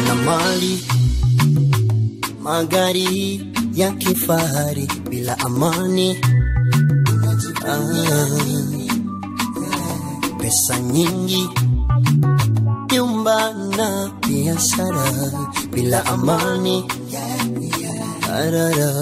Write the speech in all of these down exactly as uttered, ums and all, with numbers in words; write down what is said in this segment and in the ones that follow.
na mali, magari ya kifahari bila amani. Ah, pesa nyingi, nyumba na biashara bila amani. Arara.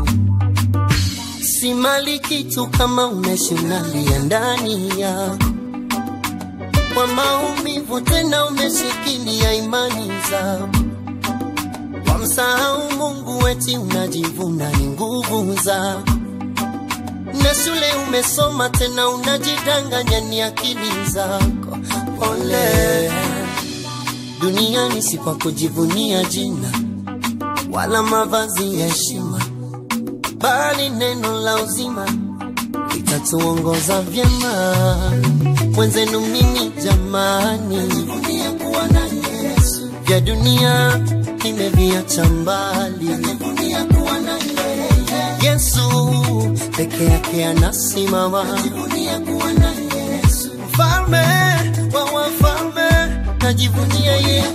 Si mali kitu kama unaishi unalia ndani yako, kwa maumivu tena umeshikilia imani zako. Wamsahau Mungu eti unajivuna ni nguvu zako. Na shule umesoma tena unajidanganya ni akili zako. Pole. Duniani si kwa kujivunia jina wala mavazi ya heshima, bali neno la uzima litatuongoza vyema. Mwenzenu mimi jamani, najivunia kuwa na Yesu. Vya dunia nimeviacha mbali, najivunia kuwa na Yesu. Peke yake anasimama, najivunia kuwa na Yesu. Mfalme wa wafalme, najivunia Yesu.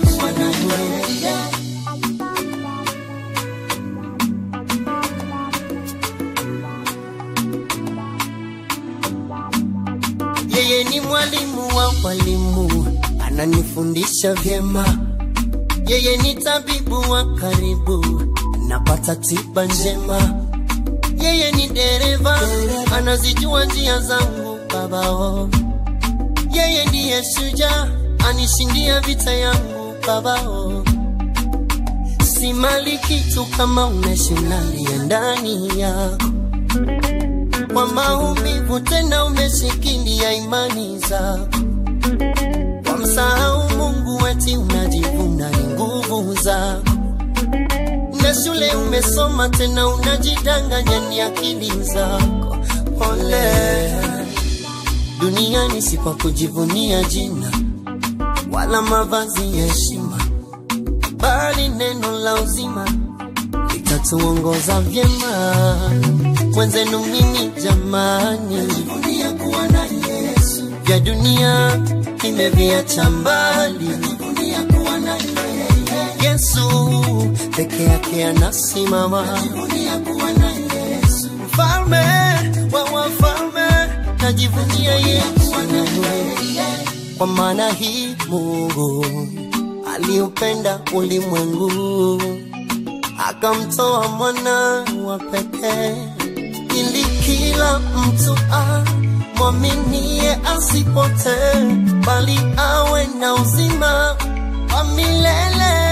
Yeye ni mwalimu wa walimu, ananifundisha vyema. Yeye ni tabibu wa karibu, napata tiba njema. Yeye ni dereva, anazijua njia zangu babao. Yeye ndiye shujaa, anishindia vita yangu babao. Si mali kitu kama unaishi unalia ndani yako, kwa maumivu tena umeshikilia imani zako. Wamsahau Mungu eti unajivuna ni nguvu zako. Na shule umesoma tena unajidanganya ni akili zako. Pole. Duniani si kwa kujivunia jina wala mavazi ya heshima, bali neno la uzima litatuongoza vyema. Mwenzenu mimi jamani, najivunia kuwa na Yesu. Vya dunia nimeviacha mbali, najivunia kuwa na Yesu. Peke yake anasimama, najivunia kuwa na Yesu. Mfalme wa wafalme, najivunia Yesu. Kwa maana hii Mungu aliupenda ulimwengu, akamtoa mwana wa pekee, ili kila mtu amwaminie asipotee, bali awe na uzima wa milele.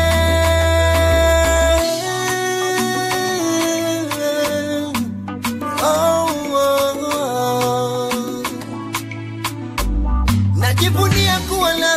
Oh, oh, oh. Najivunia kuwa na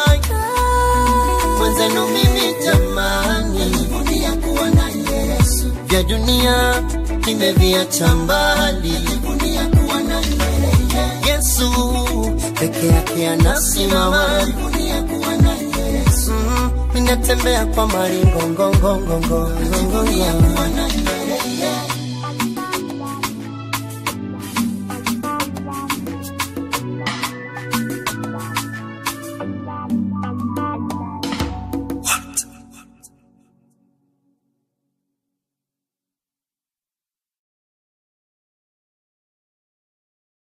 mwenzenu mimi jamani, najivunia kuwa na Yesu. Vya dunia nimeviacha mbali, najivunia kuwa na Yesu. Peke yake anasimama, najivunia kuwa na Yesu. Mm, ninatembea kwa maringo ngongo ngongo, najivunia kuwa na Yesu. Bye.